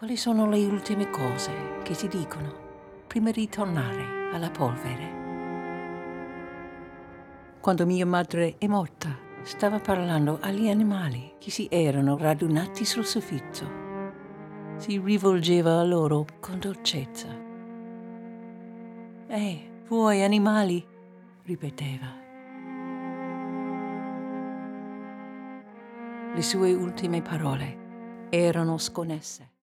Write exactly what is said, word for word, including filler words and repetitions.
Quali sono le ultime cose che si dicono prima di tornare alla polvere? Quando mia madre è morta, stava parlando agli animali che si erano radunati sul soffitto. Si rivolgeva a loro con dolcezza. «Ehi, voi animali!» ripeteva. Le sue ultime parole erano sconnesse.